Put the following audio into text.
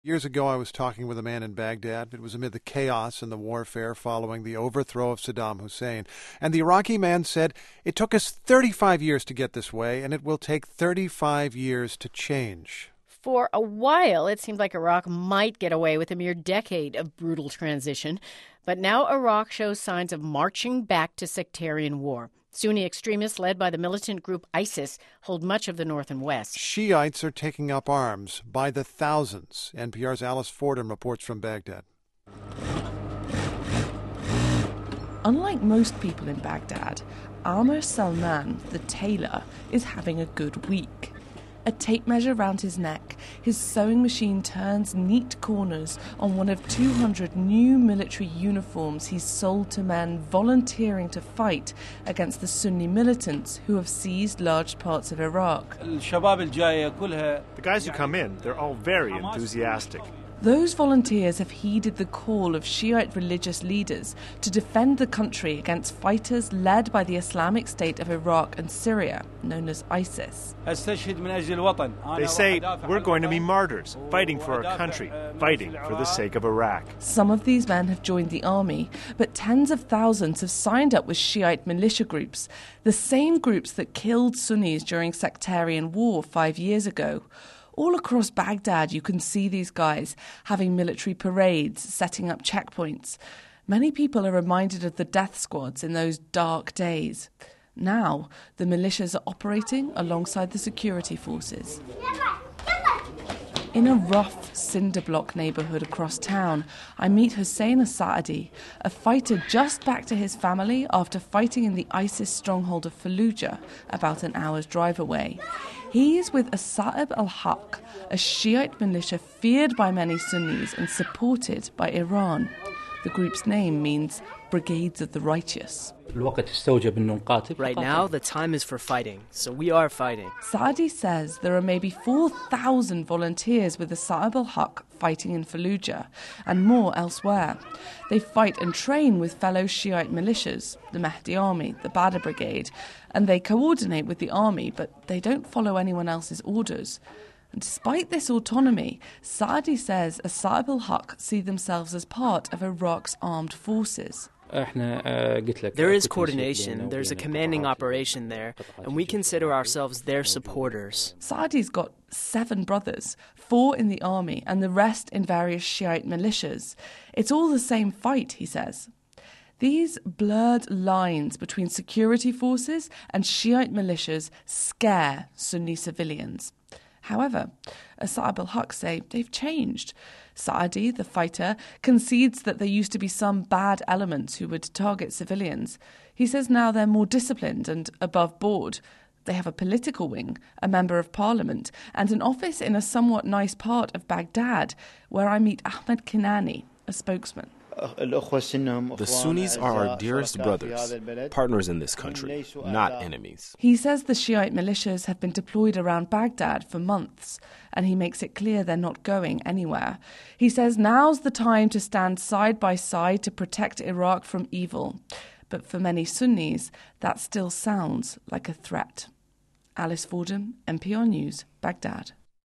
Years ago, I was talking with a man in Baghdad. It was amid the chaos and the warfare following the overthrow of Saddam Hussein. And the Iraqi man said, "It took us 35 years to get this way, and it will take 35 years to change." For a while, it seemed like Iraq might get away with a mere decade of brutal transition. But now Iraq shows signs of marching back to sectarian war. Sunni extremists led by the militant group ISIS hold much of the north and west. Shiites are taking up arms by the thousands. NPR's Alice Fordham reports from Baghdad. Unlike most people in Baghdad, Amr Salman, the tailor, is having a good week. A tape measure round his neck, his sewing machine turns neat corners on one of 200 new military uniforms he's sold to men volunteering to fight against the Sunni militants who have seized large parts of Iraq. The guys who come in, they're all very enthusiastic. Those volunteers have heeded the call of Shiite religious leaders to defend the country against fighters led by the Islamic State of Iraq and Syria, known as ISIS. They say, we're going to be martyrs, fighting for our country, fighting for the sake of Iraq. Some of these men have joined the army, but tens of thousands have signed up with Shiite militia groups, the same groups that killed Sunnis during sectarian war 5 years ago. All across Baghdad, you can see these guys having military parades, setting up checkpoints. Many people are reminded of the death squads in those dark days. Now, the militias are operating alongside the security forces. In a rough cinder block neighbourhood across town, I meet Hussein Saadi, a fighter just back to his family after fighting in the ISIS stronghold of Fallujah, about an hour's drive away. He is with Asa'ib al-Haq, a Shiite militia feared by many Sunnis and supported by Iran. The group's name means Brigades of the Righteous. Right now, the time is for fighting, so we are fighting. Saadi says there are maybe 4,000 volunteers with the Asa'ib al-Haq fighting in Fallujah, and more elsewhere. They fight and train with fellow Shiite militias, the Mahdi Army, the Badr Brigade, and they coordinate with the army, but they don't follow anyone else's orders. And despite this autonomy, Saadi says Asa'ib al-Haq see themselves as part of Iraq's armed forces. There is coordination, there's a commanding operation there, and we consider ourselves their supporters. Saadi's got 7 brothers, 4 in the army and the rest in various Shiite militias. It's all the same fight, he says. These blurred lines between security forces and Shiite militias scare Sunni civilians. However, Asa'ib al-Haq say they've changed. Saadi, the fighter, concedes that there used to be some bad elements who would target civilians. He says now they're more disciplined and above board. They have a political wing, a member of parliament, and an office in a somewhat nice part of Baghdad, where I meet Ahmed Kinani, a spokesman. The Sunnis are our dearest brothers, partners in this country, not enemies. He says the Shiite militias have been deployed around Baghdad for months, and he makes it clear they're not going anywhere. He says now's the time to stand side by side to protect Iraq from evil. But for many Sunnis, that still sounds like a threat. Alice Fordham, NPR News, Baghdad.